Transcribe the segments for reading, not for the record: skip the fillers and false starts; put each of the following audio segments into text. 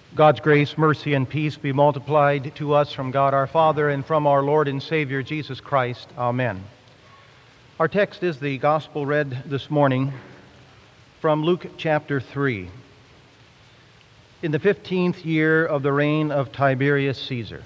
God's grace, mercy, and peace be multiplied to us from God our Father and from our Lord and Savior Jesus Christ. Amen. Our text is the gospel read this morning from Luke chapter 3. In the 15th year of the reign of Tiberius Caesar.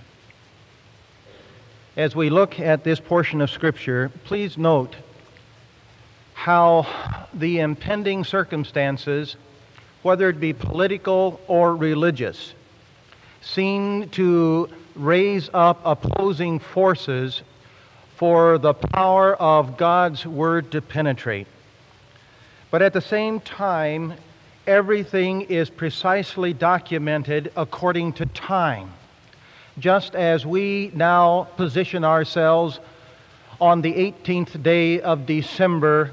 As we look at this portion of Scripture, please note how the impending circumstances, whether it be political or religious, seem to raise up opposing forces for the power of God's Word to penetrate. But at the same time, everything is precisely documented according to time, just as we now position ourselves on the 18th day of December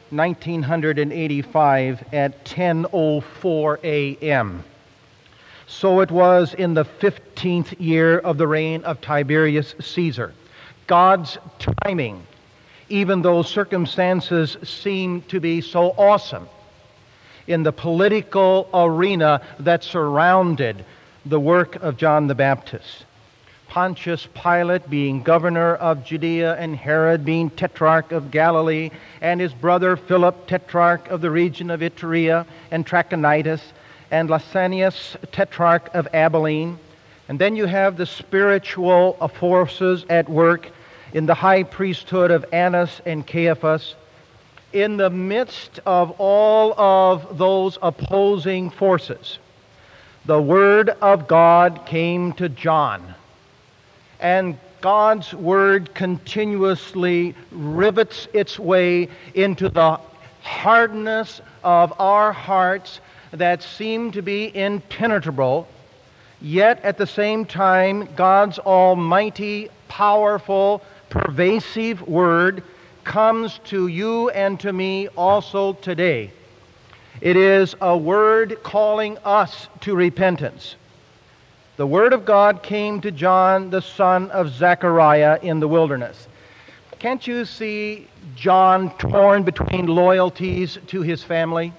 1985 at 10:04 a.m. So it was in the 15th year of the reign of Tiberius Caesar. God's timing, even though circumstances seem to be so awesome in the political arena that surrounded the work of John the Baptist. Pontius Pilate being governor of Judea, and Herod being tetrarch of Galilee, and his brother Philip tetrarch of the region of Iturea and Trachonitis, and Lysanias tetrarch of Abilene. And then you have the spiritual forces at work in the high priesthood of Annas and Caiaphas. In the midst of all of those opposing forces, the Word of God came to John. And God's Word continuously rivets its way into the hardness of our hearts that seem to be impenetrable, yet at the same time, God's almighty, powerful, pervasive Word comes to you and to me also today. It is a Word calling us to repentance. The Word of God came to John, the son of Zechariah, in the wilderness. Can't you see John torn between loyalties to his family?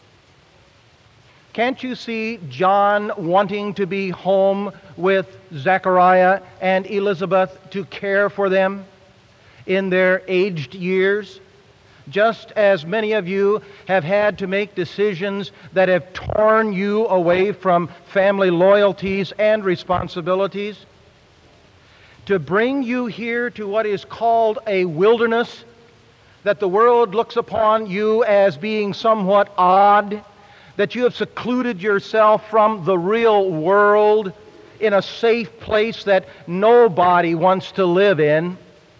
Can't you see John wanting to be home with Zechariah and Elizabeth to care for them in their aged years? Just as many of you have had to make decisions that have torn you away from family loyalties and responsibilities, to bring you here to what is called a wilderness, that the world looks upon you as being somewhat odd, that you have secluded yourself from the real world in a safe place that nobody wants to live in.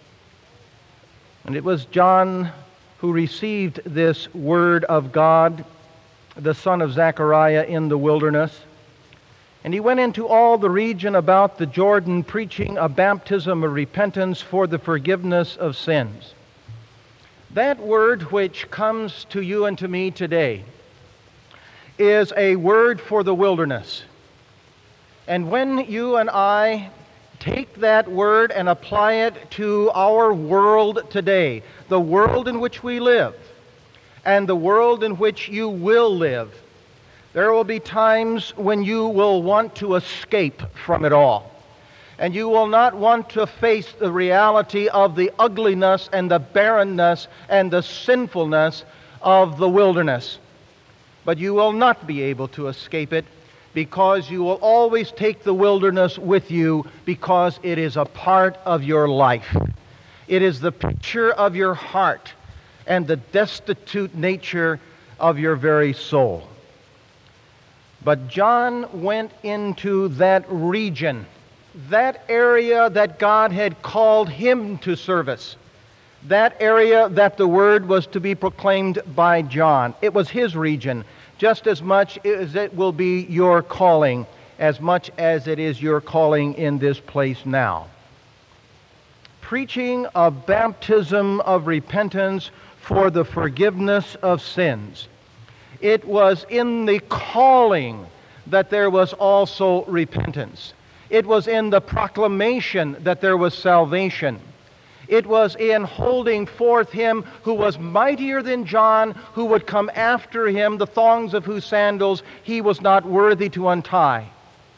And it was John who received this Word of God, the son of Zechariah, in the wilderness. And he went into all the region about the Jordan, preaching a baptism of repentance for the forgiveness of sins. That word which comes to you and to me today is a word for the wilderness. And when you and I take that word and apply it to our world today, the world in which we live, and the world in which you will live, there will be times when you will want to escape from it all. And you will not want to face the reality of the ugliness and the barrenness and the sinfulness of the wilderness. But you will not be able to escape it, because you will always take the wilderness with you, because it is a part of your life. It is the picture of your heart and the destitute nature of your very soul. But John went into that region, that area that God had called him to service, that area that the Word was to be proclaimed by John. It was his region, just as much as it will be your calling, as much as it is your calling in this place now. Preaching a baptism of repentance for the forgiveness of sins. It was in the calling that there was also repentance. It was in the proclamation that there was salvation. It was in holding forth him who was mightier than John, who would come after him, the thongs of whose sandals he was not worthy to untie.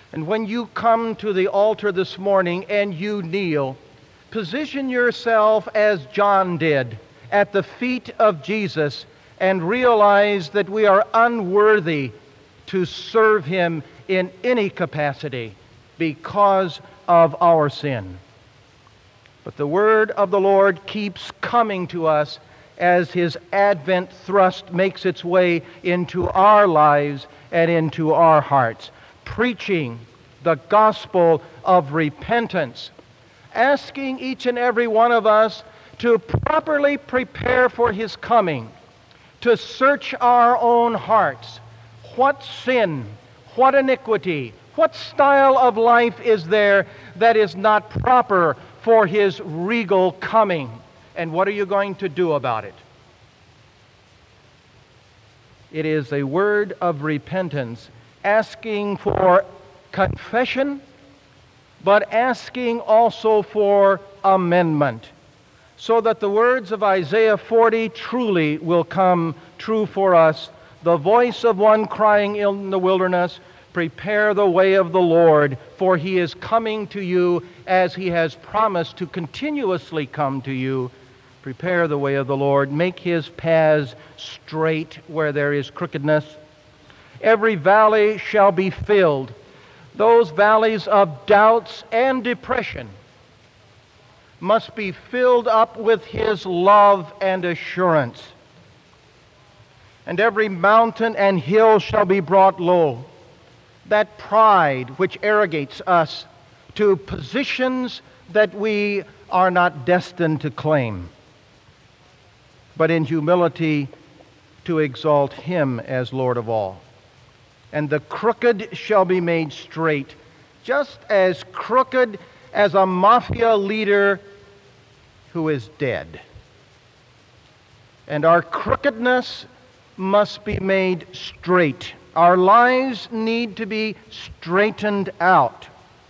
And when you come to the altar this morning and you kneel, position yourself as John did at the feet of Jesus and realize that we are unworthy to serve Him in any capacity because of our sin. But the word of the Lord keeps coming to us as His Advent thrust makes its way into our lives and into our hearts, preaching the gospel of repentance, asking each and every one of us to properly prepare for His coming, to search our own hearts. What sin, what iniquity, what style of life is there that is not proper for His regal coming? And what are you going to do about it? It is a word of repentance, asking for confession, but asking also for amendment, so that the words of Isaiah 40 truly will come true for us. The voice of one crying in the wilderness, prepare the way of the Lord, for He is coming to you as He has promised to continuously come to you. Prepare the way of the Lord, make His paths straight where there is crookedness. Every valley shall be filled. Those valleys of doubts and depression must be filled up with His love and assurance. And every mountain and hill shall be brought low. That pride which arrogates us to positions that we are not destined to claim, but in humility to exalt Him as Lord of all. And the crooked shall be made straight, just as crooked as a mafia leader who is dead. And our crookedness must be made straight. Our lives need to be straightened out.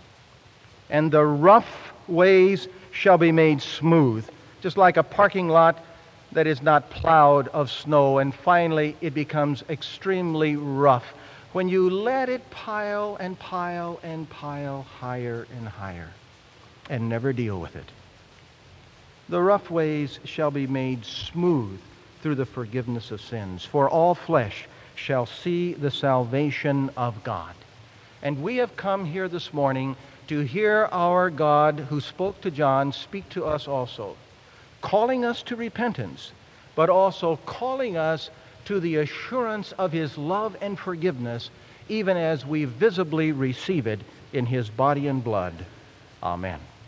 And the rough ways shall be made smooth, just like a parking lot that is not plowed of snow, and finally it becomes extremely rough when you let it pile and pile and pile higher and higher and never deal with it. The rough ways shall be made smooth through the forgiveness of sins, for all flesh shall see the salvation of God. And we have come here this morning to hear our God, who spoke to John, speak to us also, calling us to repentance, but also calling us to the assurance of His love and forgiveness, even as we visibly receive it in His body and blood. Amen.